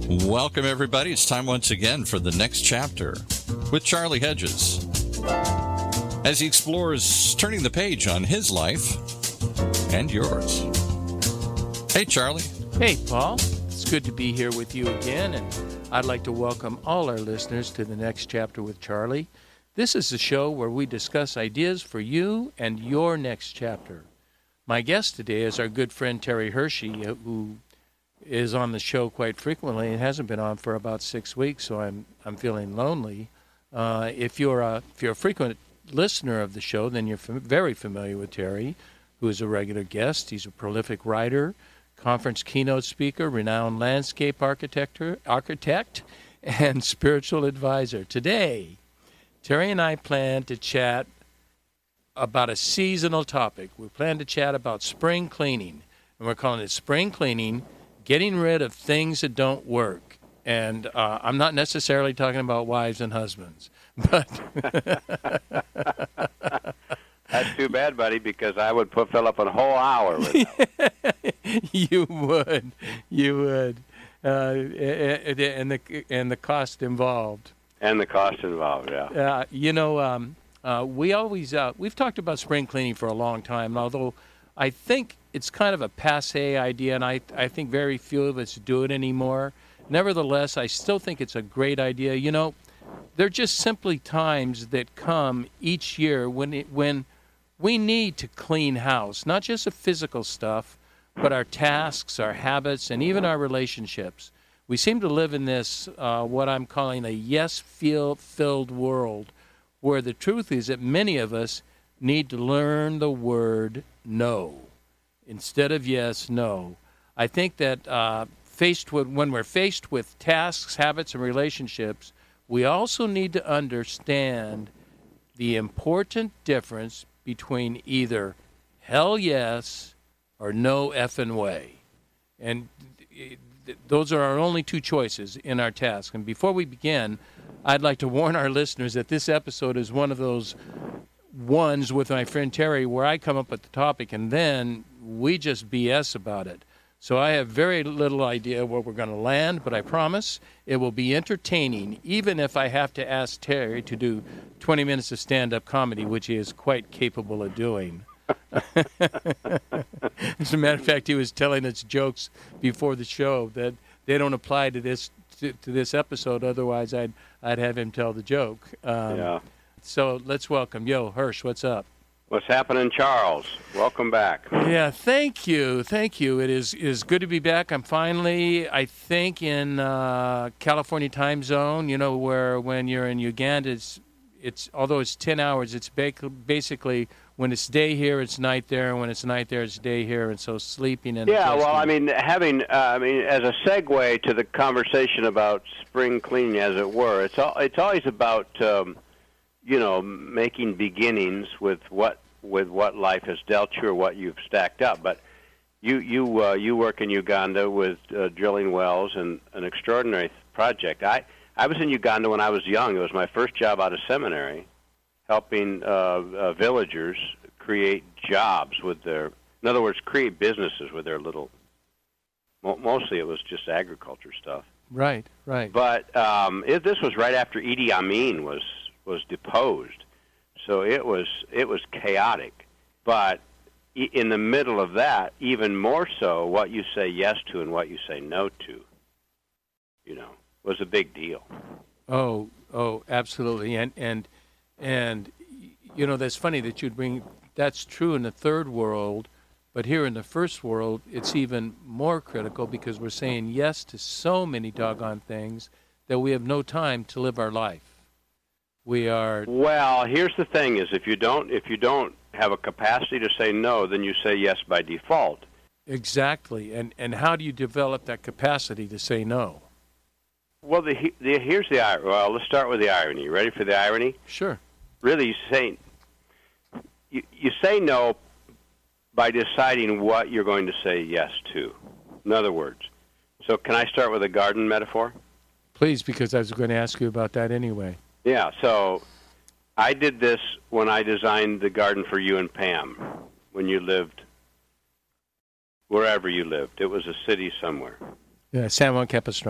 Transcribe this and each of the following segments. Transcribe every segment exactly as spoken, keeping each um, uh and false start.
Welcome, everybody. It's time once again for the next chapter with Charlie Hedges as he explores turning the page on his life and yours. Hey, Charlie. Hey, Paul. It's good to be here with you again, and I'd like to welcome all our listeners to the next chapter with Charlie. This is a show where we discuss ideas for you and your next chapter. My guest today is our good friend Terry Hershey, who is on the show quite frequently and hasn't been on for about six weeks, so I'm I'm feeling lonely. Uh, if you're a if you're a frequent listener of the show, then you're fam- very familiar with Terry, who is a regular guest. He's a prolific writer, conference keynote speaker, renowned landscape architect, architect, and spiritual advisor. Today, Terry and I plan to chat about a seasonal topic. We plan to chat about spring cleaning, and we're calling it Spring Cleaning, Getting Rid of Things That Don't Work. And uh, I'm not necessarily talking about wives and husbands, but that's too bad, buddy, because I would put fill up a whole hour with that. You would, you would, uh, and the and the cost involved. And the cost involved, yeah. Uh, you know, um, uh, we always uh, we've talked about spring cleaning for a long time, and although I think it's kind of a passé idea, and I I think very few of us do it anymore. Nevertheless, I still think it's a great idea. You know, there are just simply times that come each year when it, when we need to clean house, not just the physical stuff, but our tasks, our habits, and even our relationships. We seem to live in this, uh, what I'm calling a yes-feel-filled world, where the truth is that many of us need to learn the word no. Instead of yes, no. I think that uh, faced with, when we're faced with tasks, habits, and relationships, we also need to understand the important difference between either hell yes or no effing way. And th- th- those are our only two choices in our task. And before we begin, I'd like to warn our listeners that this episode is one of those ones with my friend Terry where I come up with the topic and then we just B S about it. So I have very little idea where we're going to land, but I promise it will be entertaining, even if I have to ask Terry to do twenty minutes of stand-up comedy, which he is quite capable of doing. As a matter of fact, he was telling us jokes before the show that they don't apply to this to, to this episode. Otherwise, I'd I'd have him tell the joke. Um, yeah. So let's welcome Yo Hirsch. What's up? What's happening, Charles? Welcome back. Yeah, thank you, thank you. It is is good to be back. I'm finally, I think, in uh, California time zone. You know, where when you're in Uganda, it's it's although it's ten hours, it's basically when it's day here, it's night there, and when it's night there, it's day here, and so sleeping and yeah. adjusting. Well, I mean, having uh, I mean, as a segue to the conversation about spring cleaning, as it were, it's all, it's always about. Um, you know, making beginnings with what with what life has dealt you or what you've stacked up. But you you uh, you work in Uganda with uh, drilling wells and an extraordinary project. I I was in Uganda when I was young. It was my first job out of seminary, helping uh, uh, villagers create jobs with their, in other words, create businesses with their little. Mostly it was just agriculture stuff. Right, right. But um, it, this was right after Idi Amin was. was deposed, so it was it was chaotic. But in the middle of that, even more so, what you say yes to and what you say no to, you know, was a big deal. Oh, oh, absolutely. And and and you know, that's funny that you'd bring. That's true in the third world, but here in the first world, it's even more critical because we're saying yes to so many doggone things that we have no time to live our life. We are well. Here's the thing: is if you don't if you don't have a capacity to say no, then you say yes by default. Exactly. And and how do you develop that capacity to say no? Well, the, the here's the irony. Well, let's start with the irony. You ready for the irony? Sure. Really, you say you, you say no by deciding what you're going to say yes to. In other words, so can I start with a garden metaphor? Please, because I was going to ask you about that anyway. Yeah, so I did this when I designed the garden for you and Pam, when you lived wherever you lived. It was a city somewhere. Yeah, San Juan Capistrano.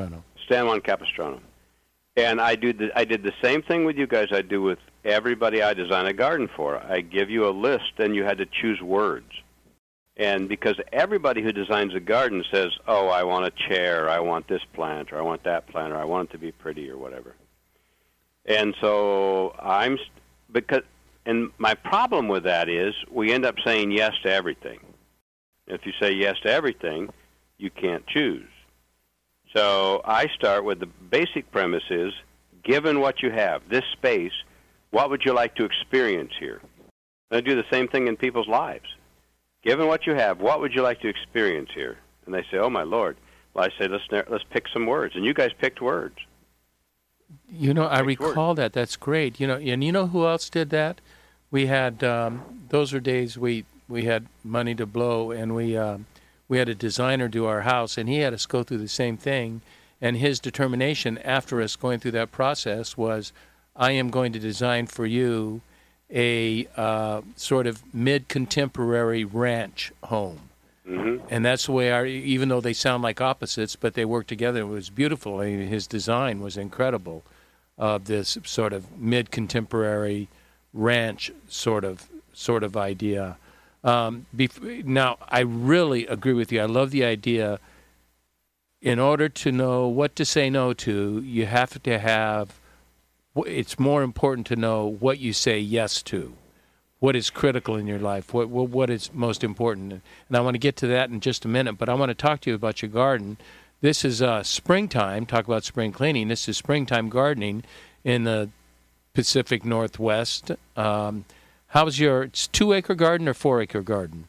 San Juan Capistrano. And I do the, I did the same thing with you guys I do with everybody I design a garden for. I give you a list, and you had to choose words. And because everybody who designs a garden says, oh, I want a chair, I want this plant, or I want that plant, or I want it to be pretty, or whatever. And so I'm, because, and my problem with that is we end up saying yes to everything. If you say yes to everything, you can't choose. So I start with the basic premise is, given what you have, this space, what would you like to experience here? And I do the same thing in people's lives. Given what you have, what would you like to experience here? And they say, oh, my Lord. Well, I say, let's let's pick some words. And you guys picked words. You know, I Picked recall words. that. That's great. You know, and you know who else did that? We had, um, those are days we, we had money to blow, and we uh, we had a designer do our house, and he had us go through the same thing. And his determination after us going through that process was, I am going to design for you a uh, sort of mid-contemporary ranch home. Mm-hmm. And that's the way our, even though they sound like opposites, but they work together. It was beautiful. I mean, his design was incredible of this sort of mid-contemporary ranch sort of sort of idea. Um, bef- now, I really agree with you. I love the idea. In order to know what to say no to, you have to have, it's more important to know what you say yes to. What is critical in your life? What, what what is most important? And I want to get to that in just a minute, but I want to talk to you about your garden. This is uh, springtime. Talk about spring cleaning. This is springtime gardening in the Pacific Northwest. Um, how's your it's two-acre garden or four-acre garden?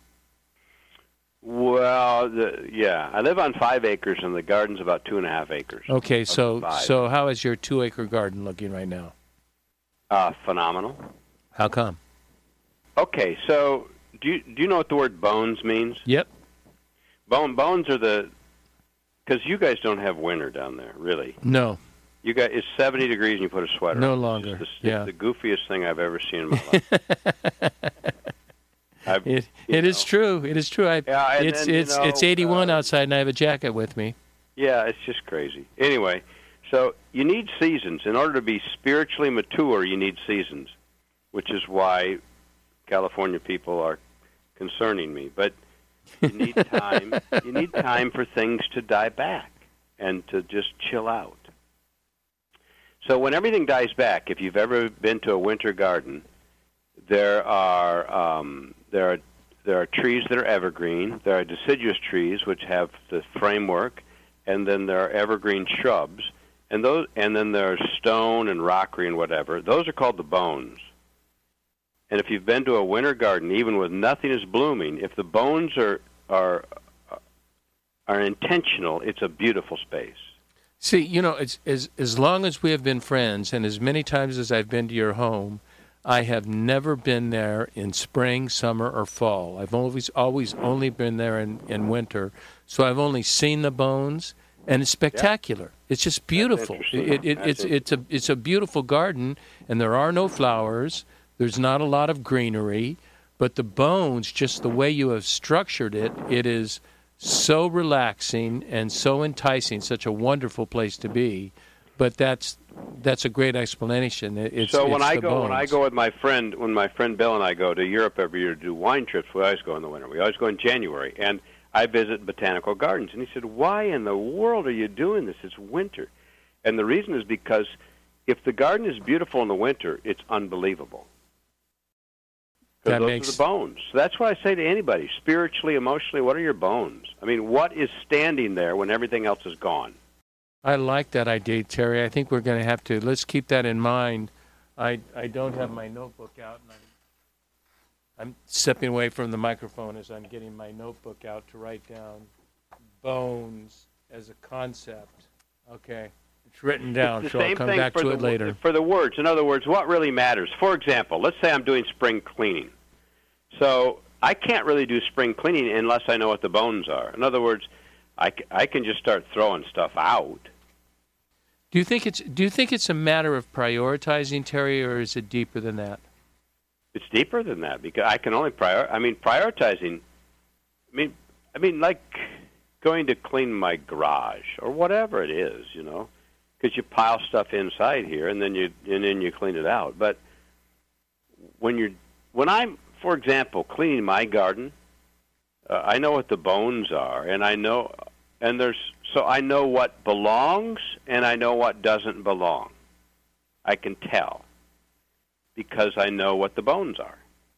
Well, the, yeah, I live on five acres, and the garden's about two and a half acres. Okay, so five. so how is your two-acre garden looking right now? Uh, phenomenal. How come? Okay, so do you, do you know what the word bones means? Yep. Bone bones are the, because you guys don't have winter down there, really. No. You got it's seventy degrees and you put a sweater No on. longer. It's, the, yeah. it's the goofiest thing I've ever seen in my life. I've, It it know. is true. It is true. I, Yeah, and it's then, you it's know, it's eighty-one uh, outside, and I have a jacket with me. Yeah, it's just crazy. Anyway, so you need seasons. In order to be spiritually mature, you need seasons, which is why California people are concerning me. But you need time. You need time for things to die back and to just chill out. So when everything dies back, if you've ever been to a winter garden, there are um, there are there are trees that are evergreen. There are deciduous trees which have the framework, and then there are evergreen shrubs, and those and then there are stone and rockery and whatever. Those are called the bones. And if you've been to a winter garden, even with nothing is blooming, if the bones are are are intentional, it's a beautiful space. See, you know, it's, as as long as we have been friends, and as many times as I've been to your home, I have never been there in spring, summer, or fall. I've always always only been there in, in winter, so I've only seen the bones, and it's spectacular. Yeah. It's just beautiful. It, it, it's it's a it's a beautiful garden, and there are no flowers. There's not a lot of greenery, but the bones, just the way you have structured it, it is so relaxing and so enticing, such a wonderful place to be. But that's that's a great explanation. It's, so when it's I the go bones. when I go with my friend when my friend Bill and I go to Europe every year to do wine trips, we always go in the winter. We always go in January, and I visit botanical gardens. And he said, "Why in the world are you doing this? It's winter." And the reason is because if the garden is beautiful in the winter, it's unbelievable. Because those makes... are the bones. So that's why I say to anybody, spiritually, emotionally, what are your bones? I mean, what is standing there when everything else is gone? I like that idea, Terry. I think we're going to have to, let's keep that in mind. I I don't have my notebook out, and I'm, I'm stepping away from the microphone as I'm getting my notebook out to write down bones as a concept. Okay. It's written down, It's the so I'll same come thing back for to the, it later. For the words, in other words, what really matters? For example, let's say I'm doing spring cleaning. So I can't really do spring cleaning unless I know what the bones are. In other words, I, I can just start throwing stuff out. Do you think it's Do you think it's a matter of prioritizing, Terry, or is it deeper than that? It's deeper than that because I can only prior. I mean, prioritizing. I mean, I mean, like going to clean my garage or whatever it is, you know, because you pile stuff inside here and then you and then you clean it out. But when you're when I'm, for example, cleaning my garden, uh, I know what the bones are, and I know and there's so I know what belongs and I know what doesn't belong. I can tell because I know what the bones are.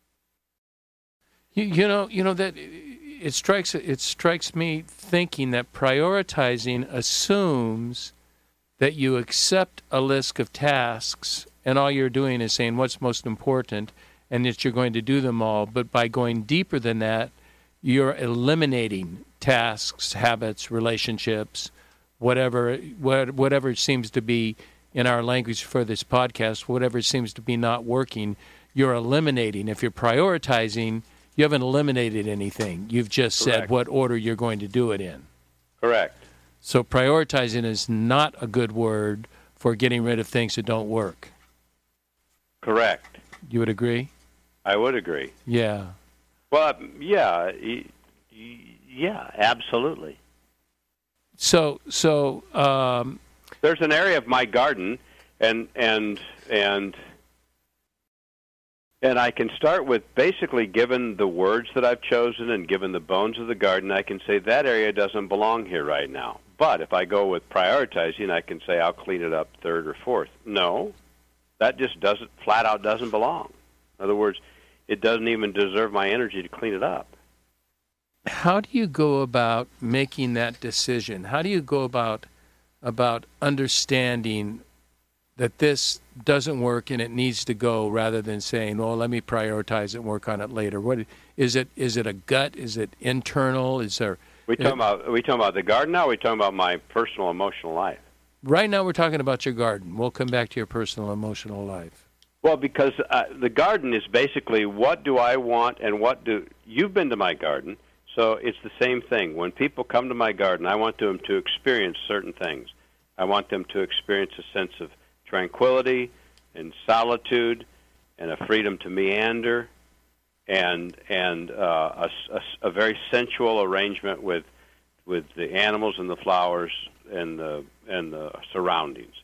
You, you know, you know that it strikes it strikes me thinking that prioritizing assumes that you accept a list of tasks and all you're doing is saying what's most important and that you're going to do them all. But by going deeper than that, you're eliminating tasks, habits, relationships, whatever whatever seems to be, in our language for this podcast, whatever seems to be not working, you're eliminating. If you're prioritizing, you haven't eliminated anything. You've just Correct. said what order you're going to do it in. Correct. So prioritizing is not a good word for getting rid of things that don't work. Correct. You would agree? I would agree. Yeah. Well, yeah, y- y- yeah, absolutely. So, so um, there's an area of my garden, and and and and I can start with basically, given the words that I've chosen and given the bones of the garden, I can say that area doesn't belong here right now. But if I go with prioritizing, I can say I'll clean it up third or fourth. No, that just doesn't flat out doesn't belong. In other words, it doesn't even deserve my energy to clean it up. How do you go about making that decision? How do you go about about understanding that this doesn't work and it needs to go, rather than saying, "Well, let me prioritize it and work on it later"? What is it? Is it a gut? Is it internal? Is there? We talking about we talking about the garden now. Or we talking about my personal emotional life. Right now, we're talking about your garden. We'll come back to your personal emotional life. Well, because uh, the garden is basically what do I want and what do you've been to my garden. So it's the same thing. When people come to my garden, I want them to experience certain things. I want them to experience a sense of tranquility and solitude and a freedom to meander and and uh, a, a, a very sensual arrangement with with the animals and the flowers and the and the surroundings.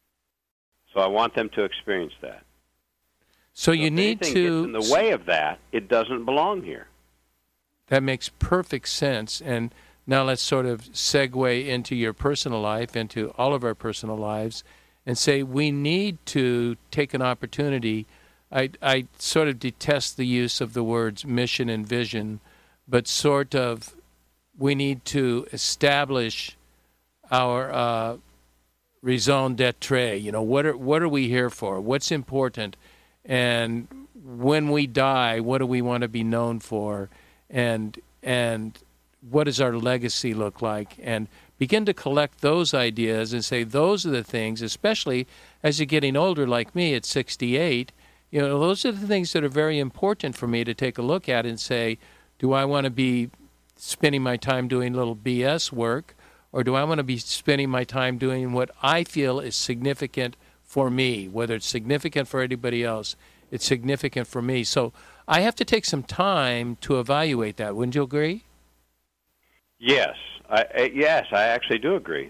So I want them to experience that. So, so you if need anything to. gets in the way of that, it doesn't belong here. That makes perfect sense. And now let's sort of segue into your personal life, into all of our personal lives, and say we need to take an opportunity. I, I sort of detest the use of the words mission and vision, but sort of we need to establish our uh, raison d'etre. You know, what are what are we here for? What's important? And when we die, what do we want to be known for? And and what does our legacy look like? And begin to collect those ideas and say those are the things, especially as you're getting older like me at sixty-eight, you know, those are the things that are very important for me to take a look at and say, do I want to be spending my time doing little B S work, or do I want to be spending my time doing what I feel is significant for me? Whether it's significant for anybody else, it's significant for me. So I have to take some time to evaluate that. Wouldn't you agree? Yes, I, I yes, I actually do agree.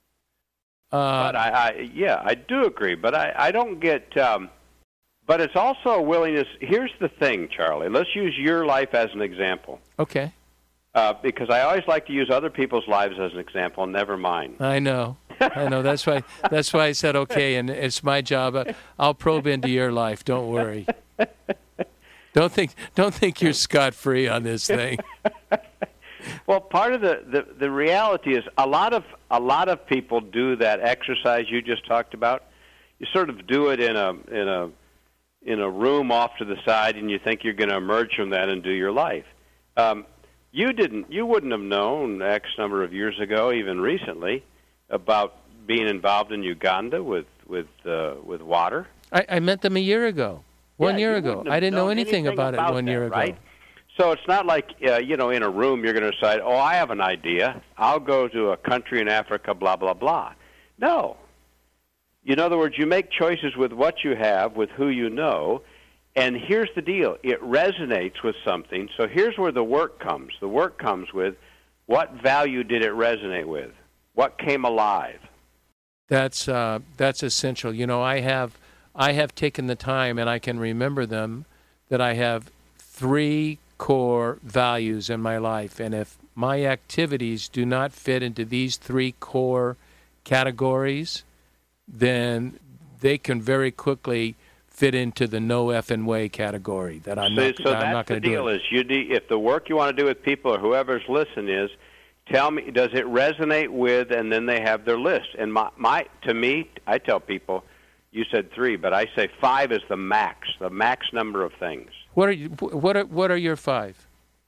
Uh, but I, I, yeah, I do agree. But I, I don't get. Um, but it's also a willingness. Here's the thing, Charlie. Let's use your life as an example. Okay. Uh, because I always like to use other people's lives as an example, never mine. I know. I know. That's why. That's why I said okay, and it's my job. I'll probe into your life. Don't worry. Don't think. Don't think you're scot-free on this thing. Well, part of the, the, the reality is a lot of a lot of people do that exercise you just talked about. You sort of do it in a in a in a room off to the side, and you think you're going to emerge from that and do your life. Um, you didn't. You wouldn't have known X number of years ago, even recently, about being involved in Uganda with with uh, with water. I, I met them a year ago. One yeah, year ago. I didn't know anything, anything about, about it one that, year ago. Right? So it's not like, uh, you know, in a room you're going to decide, oh, I have an idea. I'll go to a country in Africa, blah, blah, blah. No. In other words, you make choices with what you have, with who you know, and here's the deal. It resonates with something. So here's where the work comes. The work comes with What value did it resonate with? What came alive? That's uh, that's essential. You know, I have I have taken the time, and I can remember them, that I have three core values in my life, and if my activities do not fit into these three core categories, then they can very quickly fit into the no effing way category. That I'm so, not. So I'm that's not going the to do deal. it. Is you need, if the work you want to do with people or whoever's listening is, tell me, does it resonate with? And then they have their list. And my, my to me, I tell people, you said three, but I say five is the max, the max number of things. What are you, what are what are your five?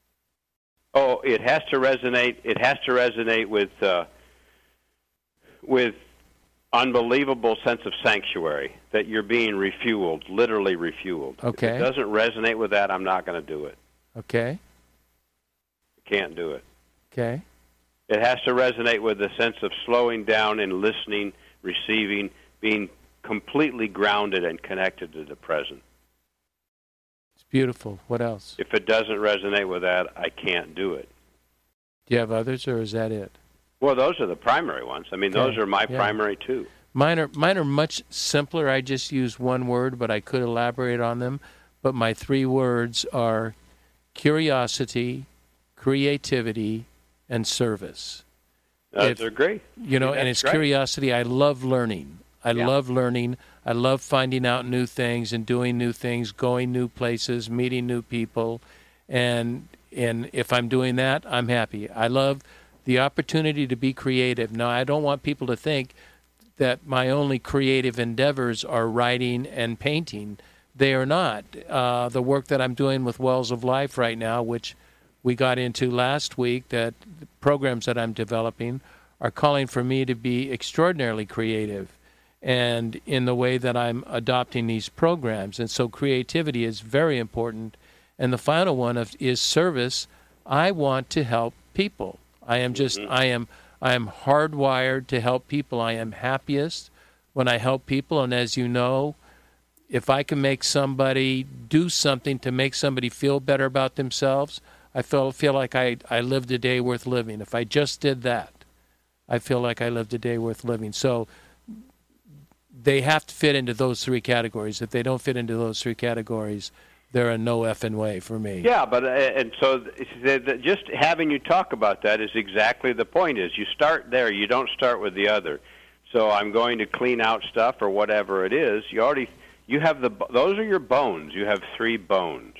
Oh, it has to resonate. It has to resonate with uh, with unbelievable sense of sanctuary, that you're being refueled, literally refueled. Okay. If it doesn't resonate with that, I'm not going to do it. Okay. Can't do it. Okay. It has to resonate with the sense of slowing down and listening, receiving, being completely grounded and connected to the present. It's beautiful. What else? If it doesn't resonate with that, I can't do it. Do you have others, or is that it? Well, those are the primary ones. I mean, Okay. those are my Yeah. primary two. Mine are mine are much simpler. I just use one word, but I could elaborate on them. But my three words are curiosity, creativity, and service. Those If- are great. You know, That's and it's great. curiosity. I love learning. I Yeah. love learning. I love finding out new things and doing new things, going new places, meeting new people. And and if I'm doing that, I'm happy. I love the opportunity to be creative. Now, I don't want people to think that my only creative endeavors are writing and painting. They are not. Uh, the work that I'm doing with Wells of Life right now, which we got into last week, that the programs that I'm developing are calling for me to be extraordinarily creative and in the way that I'm adopting these programs. And so creativity is very important. And the final one of, is service. I want to help people. I am just, Mm-hmm. I am, I am hardwired to help people. I am happiest when I help people. And as you know, if I can make somebody do something to make somebody feel better about themselves, I feel feel like I, I lived a day worth living. If I just did that, I feel like I lived a day worth living. So they have to fit into those three categories. If they don't fit into those three categories, they're a no effing way for me. Yeah, but uh, and so the, the, just having you talk about that is exactly the point. Is you start there, you don't start with the other. So I'm going to clean out stuff or whatever it is. You already you have the those are your bones. You have three bones.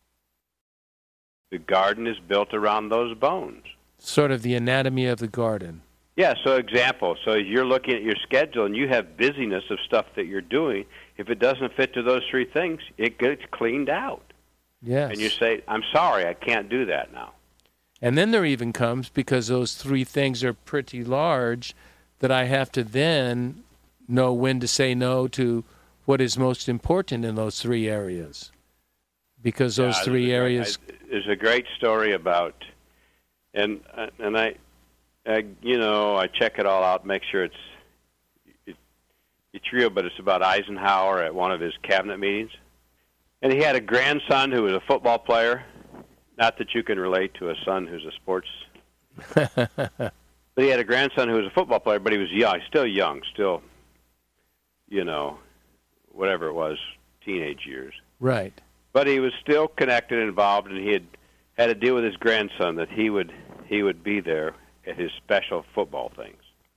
The garden is built around those bones. Sort of the anatomy of the garden. Yeah, so example, so you're looking at your schedule and you have busyness of stuff that you're doing. If it doesn't fit to those three things, it gets cleaned out. Yes. And you say, I'm sorry, I can't do that now. And then there even comes, because those three things are pretty large, that I have to then know when to say no to what is most important in those three areas. Because those Yeah, three there's a great- areas... I, there's a great story about, and and I, I, you know, I check it all out, make sure it's it, it's real, but it's about Eisenhower at one of his cabinet meetings. And he had a grandson who was a football player. Not that you can relate to a son who's a sports. But he had a grandson who was a football player, but he was young, still young, still, you know, whatever it was, teenage years. Right. But he was still connected and involved, and he had had a deal with his grandson that he would he would be there at his special football things.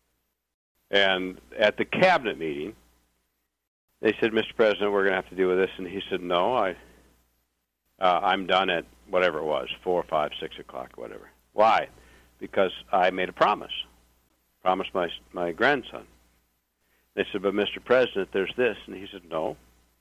And at the cabinet meeting, they said, Mister President, we're going to have to deal with this. And he said, no, I, uh, I'm done at whatever it was, four, five, six o'clock, whatever. Why? Because I made a promise. Promised my my grandson. They said, but Mister President, there's this. And he said, no.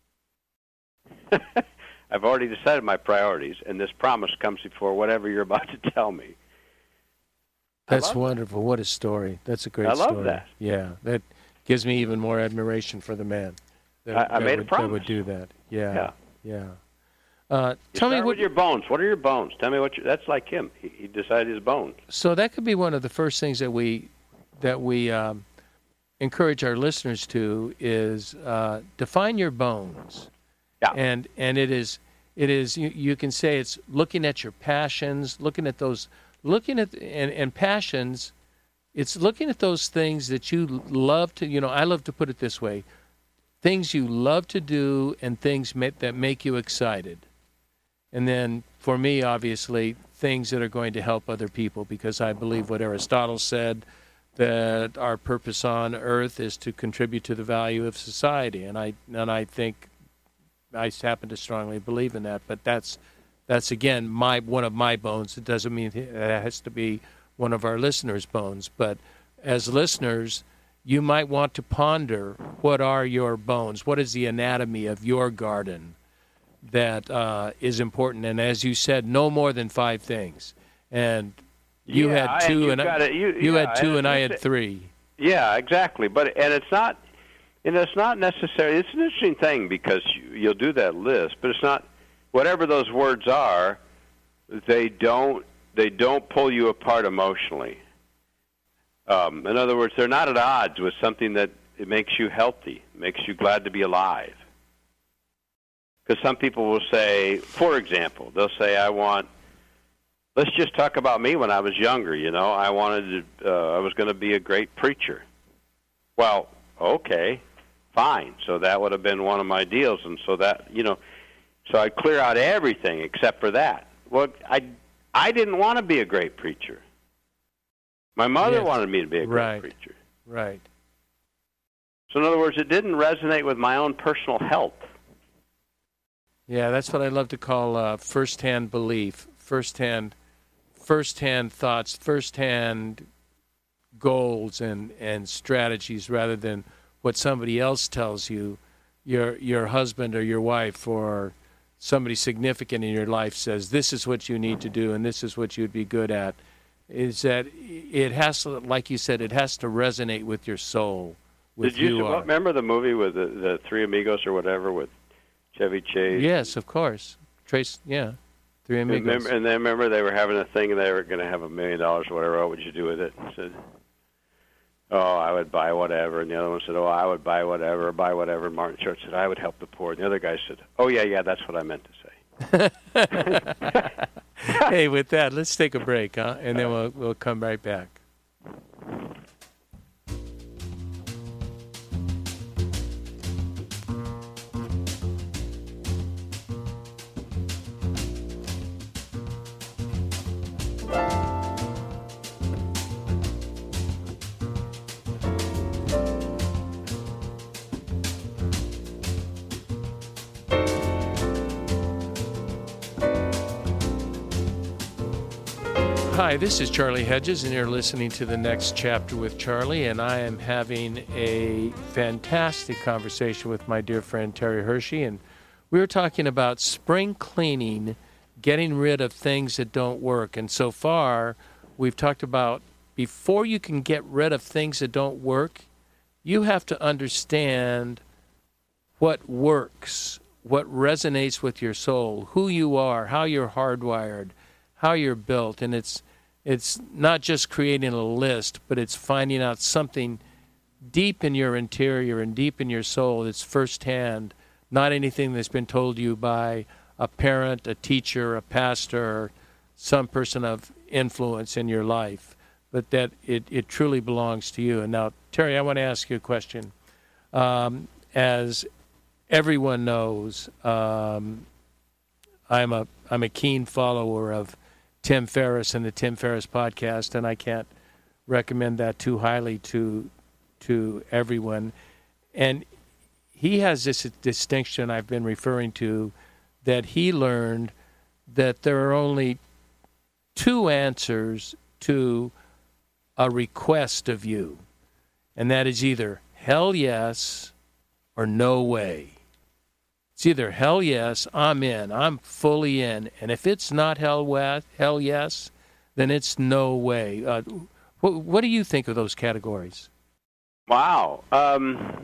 I've already decided my priorities, and this promise comes before whatever you're about to tell me. That's wonderful. That. What a story. That's a great I love story. that. Yeah, that gives me even more admiration for the man. That, I, I that made would, a promise. That would do that. Yeah. Yeah. Yeah. Uh, you tell start me what with your bones. What are your bones? Tell me what. You, that's like him. He, he decided his bones. So that could be one of the first things that we that we um, encourage our listeners to is uh, define your bones. Yeah. And and it is it is you, you can say it's looking at your passions, looking at those looking at and, and passions. It's looking at those things that you love to. You know, I love to put it this way: things you love to do and things ma- that make you excited. And then, for me, obviously, things that are going to help other people, because I believe what Aristotle said, that our purpose on earth is to contribute to the value of society. And I and I think I happen to strongly believe in that. But that's, that's again, my one of my bones. It doesn't mean it has to be one of our listeners' bones. But as listeners, you might want to ponder, what are your bones? What is the anatomy of your garden that uh, is important? And as you said, no more than five things. And you yeah, had two, and, and I, you, you yeah, had two, and I had it, three. Yeah, exactly. But and it's not, and it's not necessarily. It's an interesting thing, because you, you'll do that list, but it's not. Whatever those words are, they don't they don't pull you apart emotionally. Um, in other words, they're not at odds with something that it makes you healthy, makes you glad to be alive. Because some people will say, for example, they'll say, I want, let's just talk about me when I was younger, you know, I wanted to, uh, I was going to be a great preacher. Well, okay, fine. So that would have been one of my deals. And so that, you know, so I'd clear out everything except for that. Well, I, I didn't want to be a great preacher. My mother Yes. wanted me to be a great Right. preacher. Right. So in other words, it didn't resonate with my own personal health. Yeah, that's what I love to call uh, first-hand belief, first-hand, first-hand thoughts, first-hand goals and, and strategies, rather than what somebody else tells you. Your your husband or your wife or somebody significant in your life says, this is what you need to do and this is what you'd be good at. Is that it has to, like you said, it has to resonate with your soul. With Did you, you are. remember the movie with the, the Three Amigos or whatever with Chevy Chase? Yes, of course. Trace, yeah. Three And Amigos. remember, and then remember they were having a thing and they were going to have a million dollars or whatever. What would you do with it? And said, oh, I would buy whatever. And the other one said, oh, I would buy whatever, buy whatever. And Martin Short said, I would help the poor. And the other guy said, oh, yeah, yeah, that's what I meant to say. Hey, with that, let's take a break, huh? And then we'll we'll come right back. Hi, this is Charlie Hedges, and you're listening to The Next Chapter with Charlie, and I am having a fantastic conversation with my dear friend Terry Hershey, and we were talking about spring cleaning, getting rid of things that don't work. And so far, we've talked about before you can get rid of things that don't work, you have to understand what works, what resonates with your soul, who you are, how you're hardwired, how you're built. And it's it's not just creating a list, but it's finding out something deep in your interior and deep in your soul that's firsthand, not anything that's been told you by a parent, a teacher, a pastor, some person of influence in your life, but that it, it truly belongs to you. And now, Terry, I want to ask you a question. Um, as everyone knows, um, I'm a I'm a keen follower of Tim Ferriss and the Tim Ferriss podcast, and I can't recommend that too highly to to everyone. And he has this distinction I've been referring to, that he learned that there are only two answers to a request of you, and that is either hell yes or no way. It's either hell yes, I'm in, I'm fully in, and if it's not hell, we- hell yes, then it's no way. Uh, what, what do you think of those categories? Wow. Um,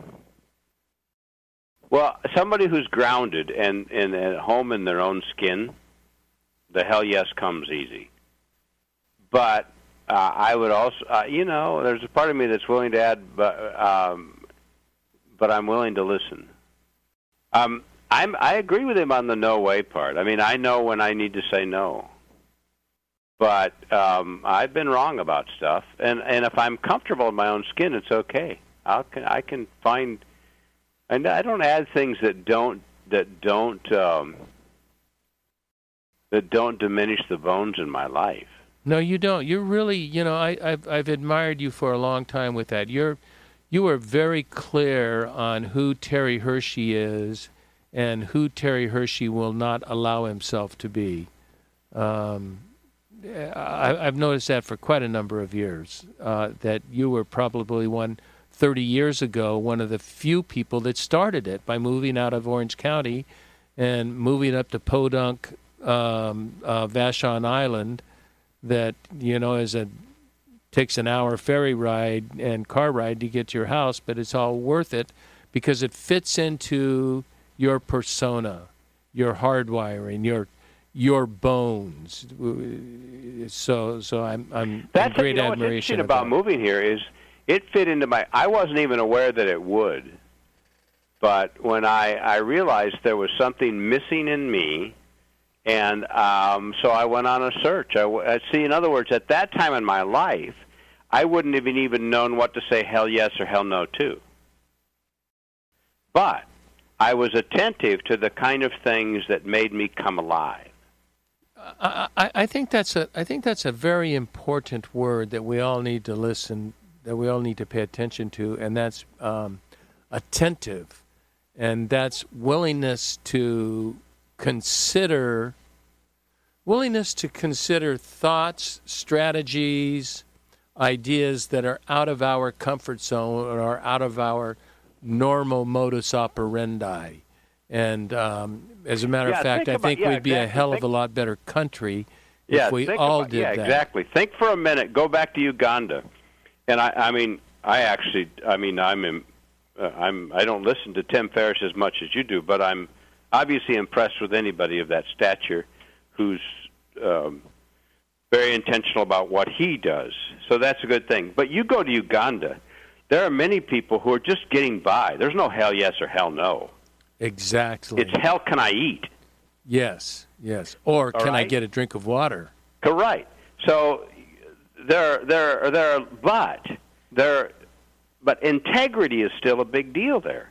well, somebody who's grounded and, and at home in their own skin, the hell yes comes easy. But uh, I would also, uh, you know, there's a part of me that's willing to add, but, um, but I'm willing to listen. Um, I'm, I agree with him on the no way part. I mean, I know when I need to say no. But um, I've been wrong about stuff, and and if I'm comfortable in my own skin, it's okay. I can I can find, and I don't add things that don't that don't um, that don't diminish the bones in my life. No, you don't. You're really, you know, I, I've I've admired you for a long time with that. You're you are very clear on who Terry Hershey is and who Terry Hershey will not allow himself to be. Um, I, I've noticed that for quite a number of years, uh, that you were probably one thirty years ago, one of the few people that started it by moving out of Orange County and moving up to Podunk, um, uh, Vashon Island, that, you know, is a takes an hour ferry ride and car ride to get to your house, but it's all worth it because it fits into your persona, your hardwiring, your your bones. So, so I'm I'm That's in great you know, admiration what's interesting of about that. moving here is it fit into my. I wasn't even aware that it would, but when I I realized there was something missing in me, and um, so I went on a search. I, I see. In other words, at that time in my life, I wouldn't have even known what to say hell yes or hell no to. But I was attentive to the kind of things that made me come alive. I, I, I think that's a I think that's a very important word that we all need to listen, that we all need to pay attention to, and that's um, attentive, and that's willingness to consider willingness to consider thoughts, strategies, ideas that are out of our comfort zone or are out of our normal modus operandi. And um, as a matter yeah, of fact, think I about, think yeah, we'd be exactly. a hell think, of a lot better country yeah, if we think all about, did yeah, that. exactly. Think for a minute. Go back to Uganda, and I, I mean, I actually, I mean, I'm, in, uh, I'm, I don't listen to Tim Ferriss as much as you do, but I'm obviously impressed with anybody of that stature who's um, very intentional about what he does. So that's a good thing. But you go to Uganda, there are many people who are just getting by. There's no hell yes or hell no. Exactly. It's hell can I eat? Yes, yes. Or can All I right? get a drink of water? Correct. So there, there, there. But there, but integrity is still a big deal there.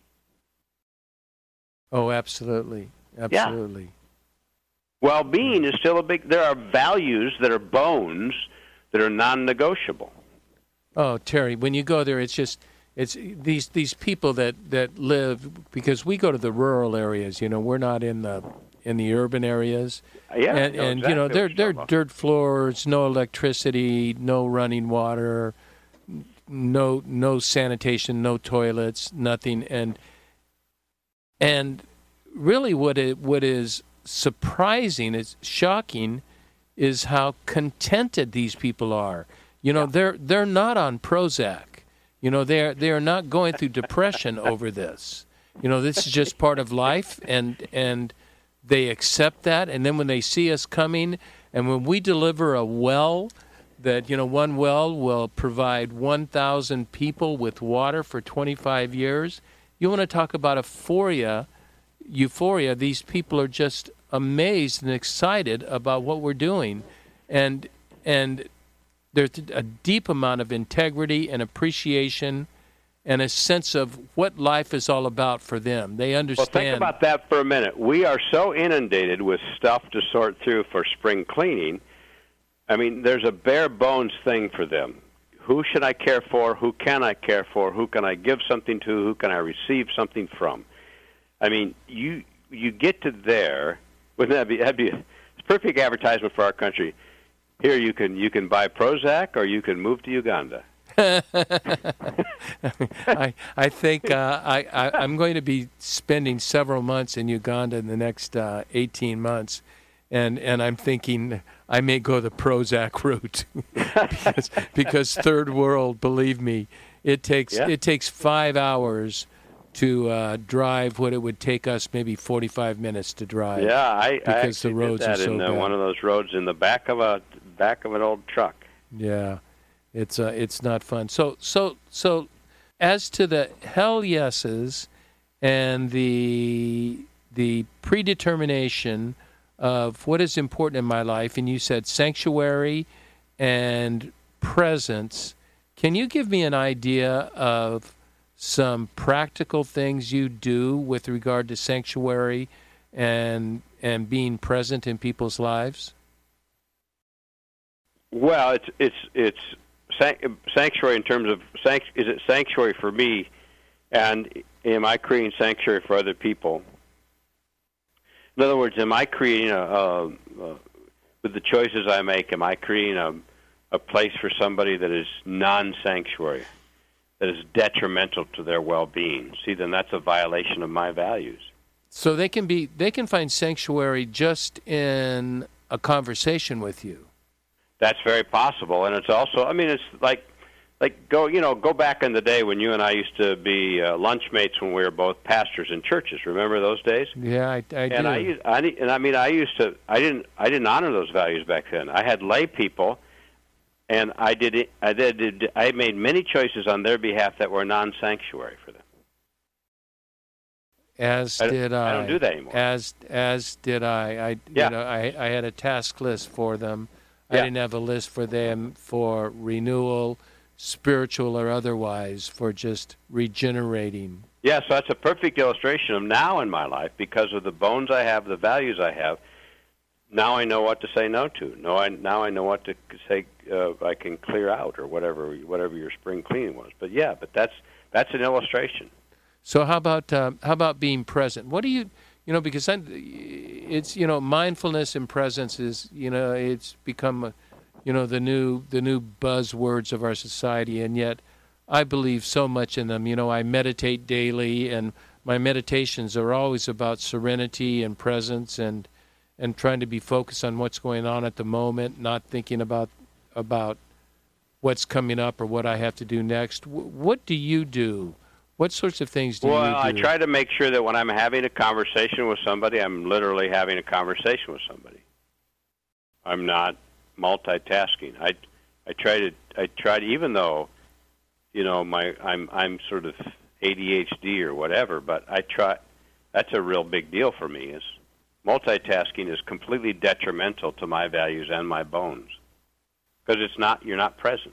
Oh, absolutely, absolutely. Yeah. Well-being is still a big. There are values that are bones that are non-negotiable. Oh, Terry, when you go there, it's just it's these these people that, that live, because we go to the rural areas. You know, we're not in the in the urban areas. Yeah, and, I know and exactly you know, what they're you're they're talking about. dirt floors, no electricity, no running water, no no sanitation, no toilets, nothing, and and really, what it what is surprising, is shocking, is how contented these people are. You know, yeah. they're they're not on Prozac. You know, they're they're not going through depression over this. You know, this is just part of life, and and they accept that. And then when they see us coming, and when we deliver a well, that, you know, one well will provide one thousand people with water for twenty-five years. You want to talk about euphoria, euphoria, these people are just amazed and excited about what we're doing. And and there's a deep amount of integrity and appreciation and a sense of what life is all about for them. They understand. Well, think about that for a minute. We are so inundated with stuff to sort through for spring cleaning. I mean, there's a bare bones thing for them. Who should I care for? Who can I care for? Who can I give something to? Who can I receive something from? I mean, you you get to there. Wouldn't that be? That'd be a perfect advertisement for our country. Here, you can you can buy Prozac, or you can move to Uganda. I I think uh, I, I I'm going to be spending several months in Uganda in the next uh, eighteen months, and and I'm thinking I may go the Prozac route because, because third world, believe me, it takes yeah. it takes five hours to uh, drive what it would take us maybe forty-five minutes to drive. Yeah, I, because I actually the roads did that are so in uh, bad. one of those roads in the back of a back of an old truck. Yeah, it's uh, it's not fun. So so so, as to the hell yeses and the the predetermination of what is important in my life, and you said sanctuary and presence. Can you give me an idea of some practical things you do with regard to sanctuary and and being present in people's lives? Well, it's it's it's sanctuary in terms of is it sanctuary for me, and am I creating sanctuary for other people? In other words, am I creating a, a, a with the choices I make? Am I creating a a place for somebody that is non-sanctuary, that is detrimental to their well-being? See, then that's a violation of my values. So they can be they can find sanctuary just in a conversation with you. That's very possible, and it's also, I mean, it's like, like go, you know, go back in the day when you and I used to be uh, lunch mates when we were both pastors in churches. Remember those days? Yeah, I, I and do. I, used, I, and I mean, I used to, I didn't, I didn't honor those values back then. I had lay people, and I did, it, I did, I made many choices on their behalf that were non-sanctuary for them. As I, did I. I don't do that anymore. As as did I. I yeah. you know, I I had a task list for them. Yeah. I didn't have a list for them for renewal, spiritual or otherwise, for just regenerating. Yes, yeah, so that's a perfect illustration of now in my life, because of the bones I have, the values I have. Now I know what to say no to. No, I now I know what to say. Uh, I can clear out or whatever, whatever your spring cleaning was. But yeah, but that's that's an illustration. So how about uh, how about being present? What do you you know because I'm, it's you know mindfulness and presence is you know it's become a, you know the new the new buzzwords of our society, and yet I believe so much in them. You know, I meditate daily, and my meditations are always about serenity and presence, and and trying to be focused on what's going on at the moment, not thinking about about what's coming up or what I have to do next. W- what do you do? What sorts of things do well, you do? Well, I try to make sure that when I'm having a conversation with somebody, I'm literally having a conversation with somebody. I'm not multitasking. I, I try to, I try to, even though, you know, my, I'm, I'm sort of A D H D or whatever, but I try. That's a real big deal for me. Is multitasking is completely detrimental to my values and my bones, because it's not. You're not present.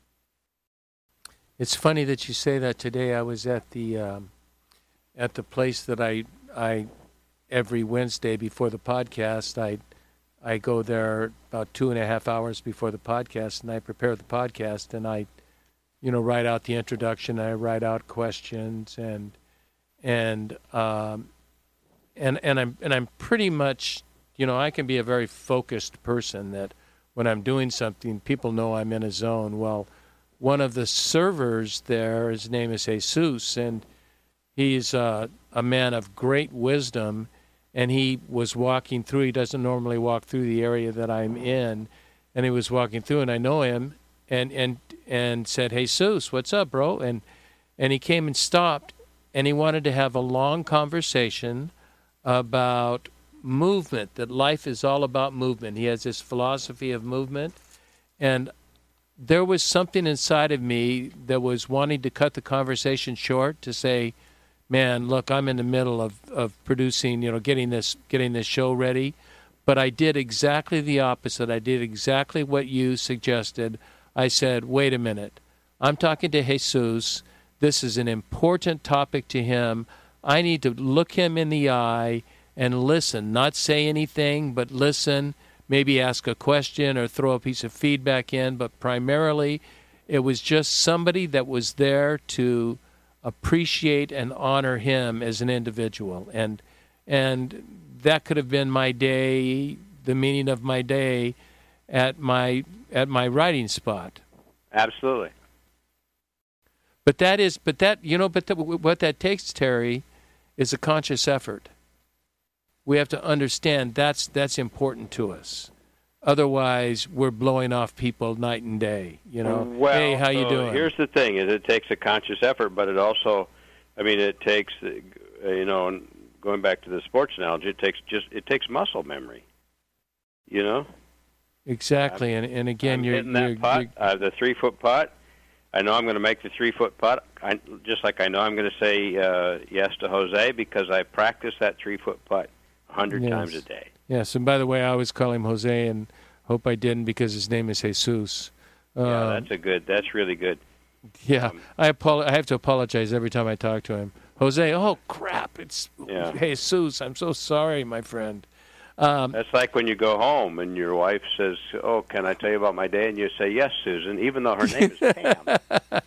It's funny that you say that. Today I was at the um, at the place that I I every Wednesday before the podcast I I go there about two and a half hours before the podcast, and I prepare the podcast, and I you know write out the introduction, I write out questions, and and um, and and I'm and I'm pretty much you know I can be a very focused person that when I'm doing something, people know I'm in a zone. Well, one of the servers there, his name is Jesus, and he's uh, a man of great wisdom, and he was walking through. He doesn't normally walk through the area that I'm in, and he was walking through, and I know him, and and and said, Jesus, what's up, bro? And and he came and stopped, and he wanted to have a long conversation about movement, that life is all about movement. He has this philosophy of movement, and there was something inside of me that was wanting to cut the conversation short, to say, man, look, I'm in the middle of, of producing, you know, getting this getting this show ready. But I did exactly the opposite. I did exactly what you suggested. I said, wait a minute. I'm talking to Jesus. This is an important topic to him. I need to look him in the eye and listen, not say anything, but listen. Maybe ask a question or throw a piece of feedback in, but primarily it was just somebody that was there to appreciate and honor him as an individual. And and that could have been my day, the meaning of my day at my at my writing spot. Absolutely. But that is, but that, you know, but the, what that takes, Terry, is a conscious effort. We have to understand that's that's important to us. Otherwise, we're blowing off people night and day. You know, well, hey, how you so doing? Here's the thing: is it takes a conscious effort, but it also, I mean, it takes, uh, you know, going back to the sports analogy, it takes just it takes muscle memory. You know. Exactly, I'm, and and again, I'm you're hitting that you're, putt, you're uh, the three foot putt. I know I'm going to make the three foot putt. I, just like I know I'm going to say uh, yes to Jose because I practiced that three foot putt. hundred Yes. times a day. Yes, and by the way, I always call him Jose, and hope I didn't because his name is Jesus. Yeah, Um, that's a good. That's really good. Yeah, Um, I apol- I have to apologize every time I talk to him. Jose, oh crap, it's Yeah. Jesus. I'm so sorry, my friend. Um, That's like when you go home and your wife says, "Oh, can I tell you about my day?" And you say, "Yes, Susan," even though her name is Pam.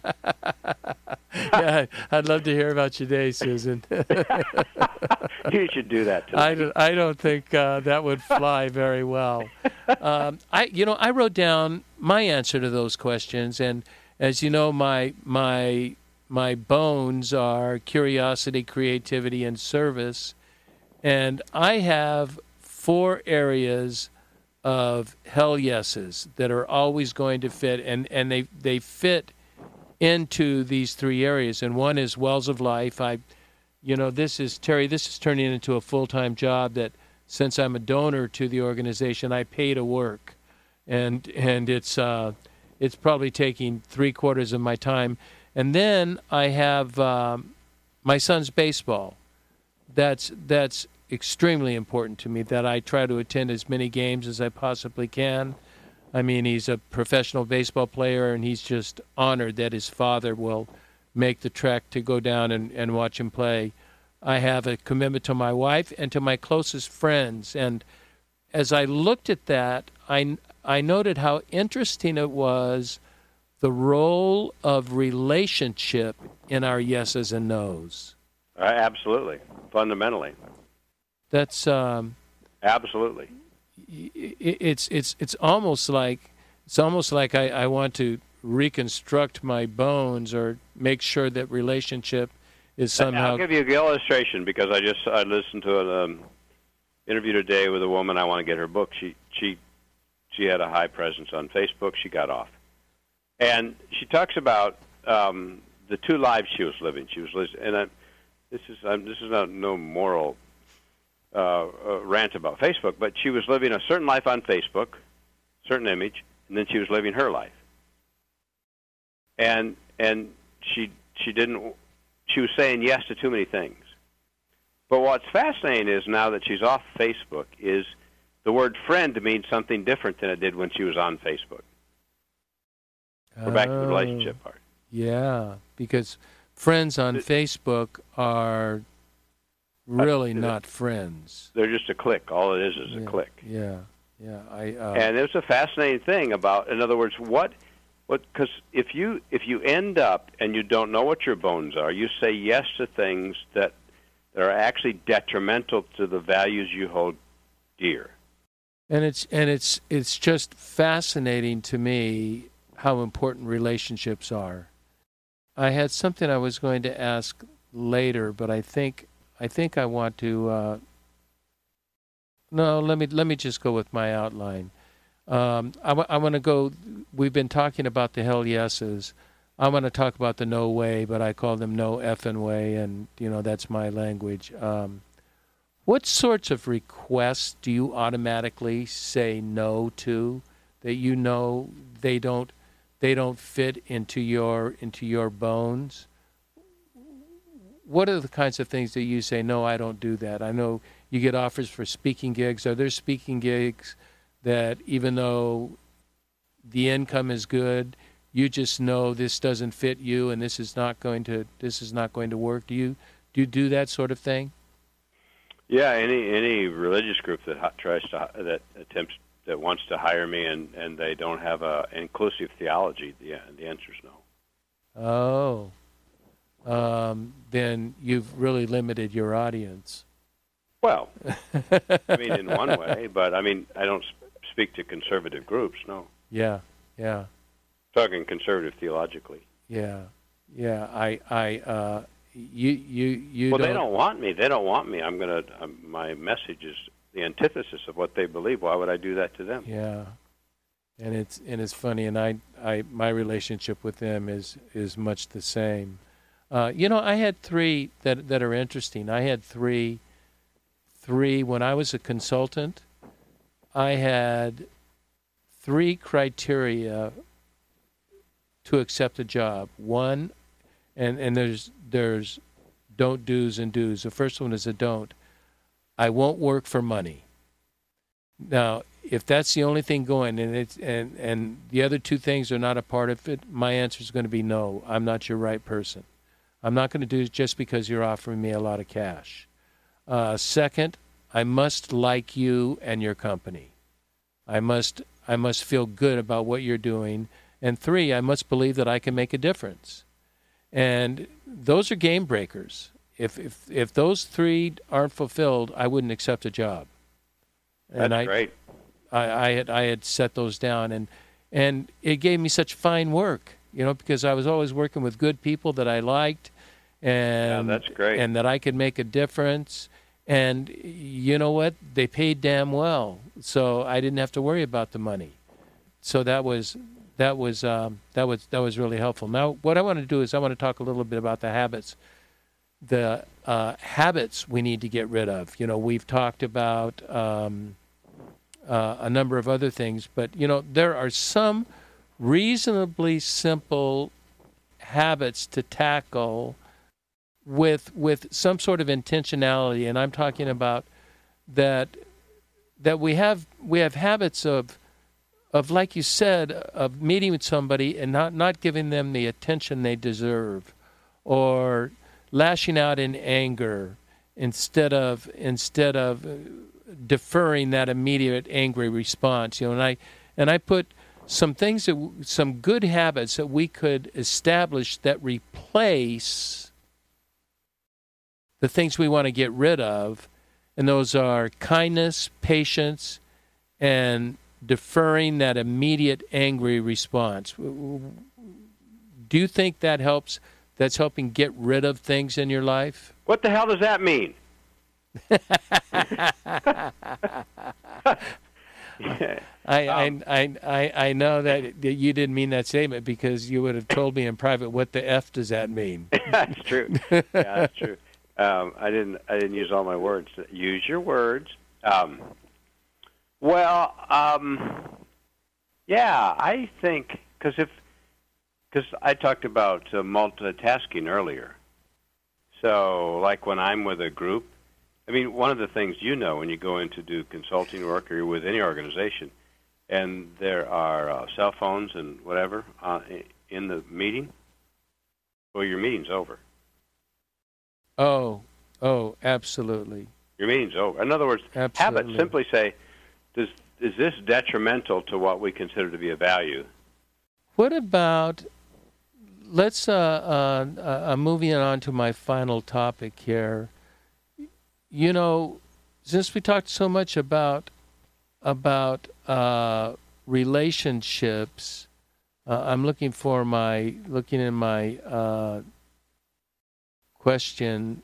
yeah, I'd love to hear about your day, Susan. You should do that tonight. I don't, I don't think uh, that would fly very well. Um, I, you know, I wrote down my answer to those questions, and as you know, my my my bones are curiosity, creativity, and service, and I have four areas of hell yeses that are always going to fit, and, and they they fit into these three areas. And one is Wells of Life. I, you know, this is Terry. This is turning into a full-time job that, since I'm a donor to the organization, I pay to work, and and it's uh, it's probably taking three quarters of my time. And then I have um, my son's baseball. That's that's. extremely important to me, that I try to attend as many games as I possibly can. I mean, he's a professional baseball player, and he's just honored that his father will make the trek to go down and, and watch him play. I have a commitment to my wife and to my closest friends. And as I looked at that, I, I noted how interesting it was, the role of relationship in our yeses and nos. Uh, absolutely, fundamentally. That's um, Absolutely. it's it's it's almost like it's almost like I, I want to reconstruct my bones or make sure that relationship is somehow. I'll give you an illustration because I just I listened to an um, interview today with a woman. I want to get her book. She she she had a high presence on Facebook. She got off, and she talks about um, the two lives she was living. She was living, and I, this is I'm, this is not no moral. Uh, uh, rant about Facebook, but she was living a certain life on Facebook, certain image, and then she was living her life. And and she she didn't she was saying yes to too many things. But what's fascinating is now that she's off Facebook is the word friend means something different than it did when she was on Facebook. We're back to the relationship part. Yeah, because friends on it, Facebook are really not friends. They're just a click. All it is is yeah, a click. Yeah, yeah. I uh, and it's a fascinating thing about, in other words, what, what? Because if you if you end up and you don't know what your bones are, you say yes to things that that are actually detrimental to the values you hold dear. And it's and it's it's just fascinating to me how important relationships are. I had something I was going to ask later, but I think. I think I want to. Uh, no, let me let me just go with my outline. Um, I, w- I want to go. We've been talking about the hell yeses. I want to talk about the no way, but I call them no effing way, and you know that's my language. Um, what sorts of requests do you automatically say no to, that you know they don't they don't fit into your into your bones? What are the kinds of things that you say, no, I don't do that? I know you get offers for speaking gigs. Are there speaking gigs that even though the income is good, you just know this doesn't fit you and this is not going to this is not going to work? Do you do you do that sort of thing? Yeah, any any religious group that tries to that attempts that wants to hire me and, and they don't have a inclusive theology, the the answer is no. Oh. Um, then you've really limited your audience. Well, I mean, in one way, but I mean, I don't speak to conservative groups, no. Yeah, yeah. Talking conservative theologically. Yeah, yeah. I, I, uh, you, you, you. Well, don't... they don't want me. They don't want me. I'm gonna. Um, my message is the antithesis of what they believe. Why would I do that to them? Yeah, and it's and it's funny, and I, I, my relationship with them is is much the same. Uh, you know, I had three that that are interesting. I had three, three when I was a consultant. I had three criteria to accept a job. One, and, and there's there's don't do's and do's. The first one is a don't. I won't work for money. Now, if that's the only thing going, and it's and, and the other two things are not a part of it, my answer is going to be no. I'm not your right person. I'm not going to do it just because you're offering me a lot of cash. Uh, second, I must like you and your company. I must I must feel good about what you're doing. And three, I must believe that I can make a difference. And those are game breakers. If if if those three aren't fulfilled, I wouldn't accept a job. And That's I, great. I, I had I had set those down, and and it gave me such fine work, you know, because I was always working with good people that I liked, and Yeah, that's great. and that I could make a difference. And you know what? They paid damn well, so I didn't have to worry about the money. So that was that was um, that was that was really helpful. Now, what I want to do is I want to talk a little bit about the habits, the uh, habits we need to get rid of. You know, we've talked about um, uh, a number of other things, but you know, there are some reasonably simple habits to tackle with with some sort of intentionality, and I'm talking about that that we have we have habits of of like you said, of meeting with somebody and not, not giving them the attention they deserve, or lashing out in anger instead of instead of deferring that immediate angry response. You know, and I and I put some things that some good habits that we could establish that replace the things we want to get rid of, and those are kindness, patience, and deferring that immediate angry response. Do you think that helps? That's helping get rid of things in your life? What the hell does that mean? I, I, I, I, I know that you didn't mean that statement, because you would have told me in private, what the F does that mean? That's true. Yeah, that's true. Um, I didn't. I didn't use all my words. Use your words. Um, well, um, yeah, I think because if because I talked about uh, multitasking earlier. So, like when I'm with a group, I mean, one of the things you know when you go in to do consulting work or you're with any organization, and there are uh, cell phones and whatever uh, in the meeting, well, your meeting's over. Oh, oh, absolutely. Your meeting's over. In other words, Absolutely. habits simply say, does, is this detrimental to what we consider to be a value? What about, let's, uh, uh, uh, I'm moving on to my final topic here. You know, since we talked so much about, about uh, relationships, uh, I'm looking for my, looking in my uh, question,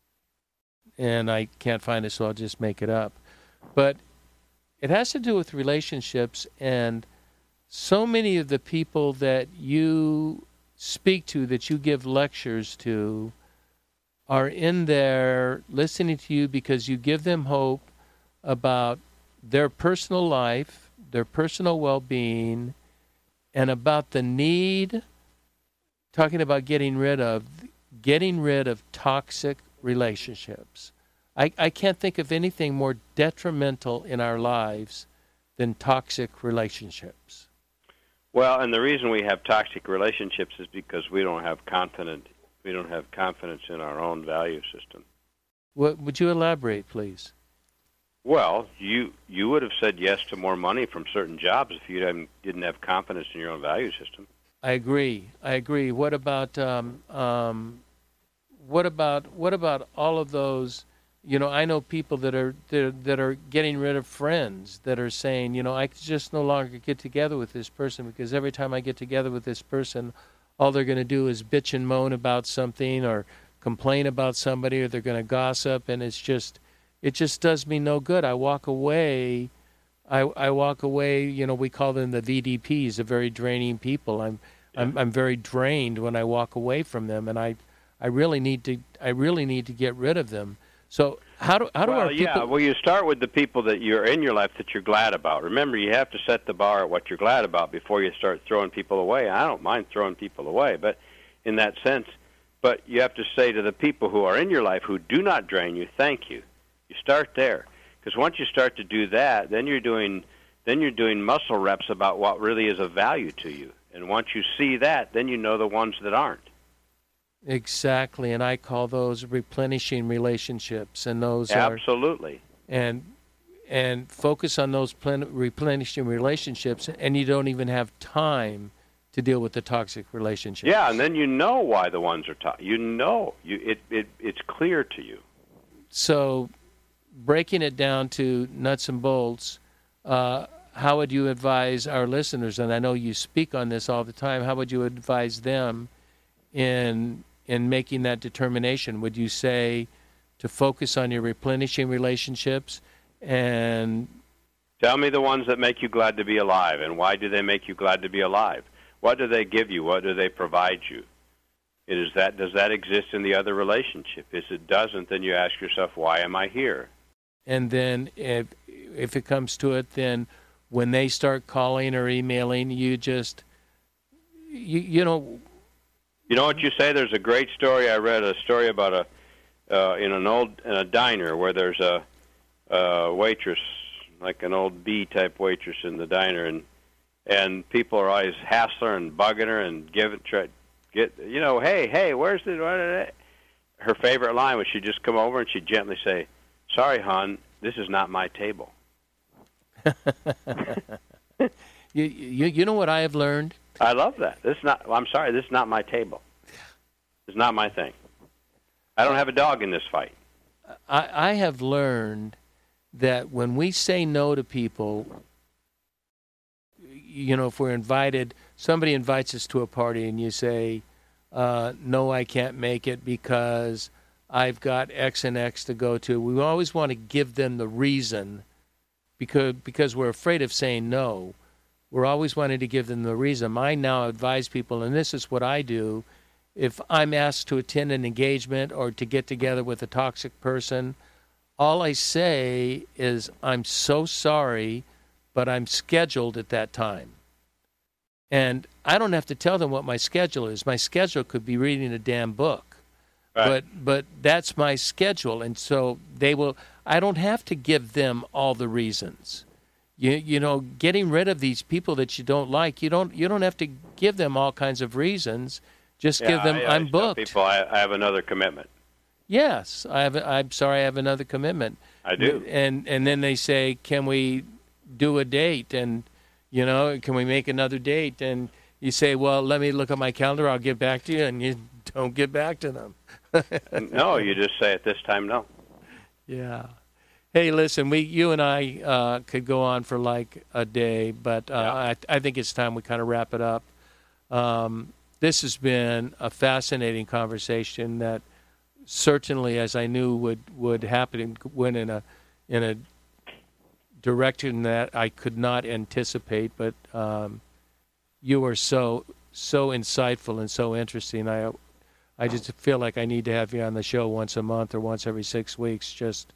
and I can't find it, so I'll just make it up. But it has to do with relationships, and so many of the people that you speak to, that you give lectures to, are in there listening to you because you give them hope about their personal life, their personal well-being, and about the need, talking about getting rid of, getting rid of toxic relationships. I, I can't think of anything more detrimental in our lives than toxic relationships. Well, and the reason we have toxic relationships is because we don't have confidence. We don't have confidence in our own value system. What, would you elaborate, please? Well, you you would have said yes to more money from certain jobs if you didn't, didn't have confidence in your own value system. I agree. I agree. What about um, um, what about what about all of those? You know, I know people that are that are, that are getting rid of friends, that are saying, you know, I just no longer get together with this person because every time I get together with this person, all they're going to do is bitch and moan about something or complain about somebody, or they're going to gossip, and it's just it just does me no good. I walk away. I, I walk away, you know, we call them the V D Ps, the very draining people. I'm yeah. I'm I'm very drained when I walk away from them, and I I really need to I really need to get rid of them. So how do how do well, our people? Yeah, well, you start with the people that you're in your life that you're glad about. Remember, you have to set the bar at what you're glad about before you start throwing people away. I don't mind throwing people away, but in that sense, but you have to say to the people who are in your life who do not drain you, thank you. You start there, because once you start to do that, then you're doing then you're doing muscle reps about what really is of value to you. And once you see that, then you know the ones that aren't. Exactly, and I call those replenishing relationships, and those absolutely. Are, and and focus on those plen- replenishing relationships, and you don't even have time to deal with the toxic relationships. Yeah, and then you know why the ones are toxic. You know, you it, it it's clear to you. So, breaking it down to nuts and bolts, uh, how would you advise our listeners? And I know you speak on this all the time. How would you advise them in in making that determination? Would you say to focus on your replenishing relationships and tell me the ones that make you glad to be alive, and why do they make you glad to be alive? What do they give you? What do they provide you? It is that does that exist in the other relationship? If it doesn't, then you ask yourself, why am I here? And then if if it comes to it, then when they start calling or emailing, you just you you know. You know what you say? There's a great story. I read a story about a uh, in an old in a diner where there's a, a waitress, like an old B type waitress in the diner, and and people are always hassling her and bugging her and giving try get you know, hey hey, where's the what is that? Her favorite line was she'd just come over and she'd gently say, "Sorry, hon, this is not my table." you, you you know what I have learned? I love that. This is not. I'm sorry. This is not my table. It's not my thing. I don't have a dog in this fight. I, I have learned that when we say no to people, you know, if we're invited, somebody invites us to a party, and you say, uh, "No, I can't make it because I've got X and X to go to." We always want to give them the reason, because because we're afraid of saying no. We're always wanting to give them the reason. I now advise people, and this is what I do, if I'm asked to attend an engagement or to get together with a toxic person, all I say is, I'm so sorry, but I'm scheduled at that time. And I don't have to tell them what my schedule is. My schedule could be reading a damn book. Right. But but that's my schedule. And so they will, I don't have to give them all the reasons. You you know, getting rid of these people that you don't like, you don't you don't have to give them all kinds of reasons. Just yeah, give them, I, I I'm booked. Tell people, I, I have another commitment. Yes, I have. I'm sorry, I have another commitment. I do. And and then they say, can we do a date? And you know, can we make another date? And you say, well, let me look at my calendar. I'll get back to you, and you don't get back to them. No, you just say at this time, no. Yeah. Hey, listen, we, you and I uh, could go on for like a day, but uh, yeah. I, I think it's time we kind of wrap it up. Um, this has been a fascinating conversation that certainly, as I knew would, would happen, went in a in a direction that I could not anticipate. But um, you are so so insightful and so interesting. I I just feel like I need to have you on the show once a month or once every six weeks, just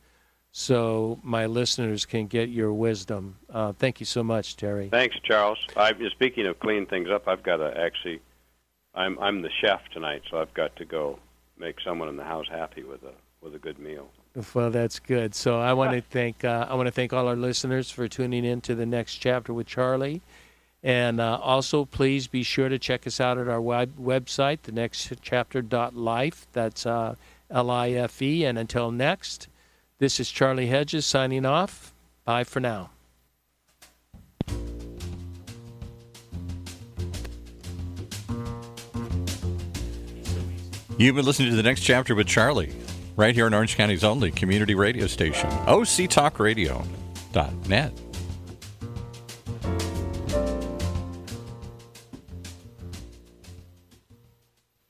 so my listeners can get your wisdom. Uh, thank you so much, Terry. Thanks, Charles. I, speaking of cleaning things up, I've got to actually, I'm I'm the chef tonight, so I've got to go make someone in the house happy with a with a good meal. Well, that's good. So I want to thank uh, I want to thank all our listeners for tuning in to the Next Chapter with Charlie. And uh, also, please be sure to check us out at our web- website, the next chapter dot life. That's uh, L I F E. And until next, this is Charlie Hedges signing off. Bye for now. You've been listening to The Next Chapter with Charlie, right here on Orange County's only community radio station, O C talk radio dot net.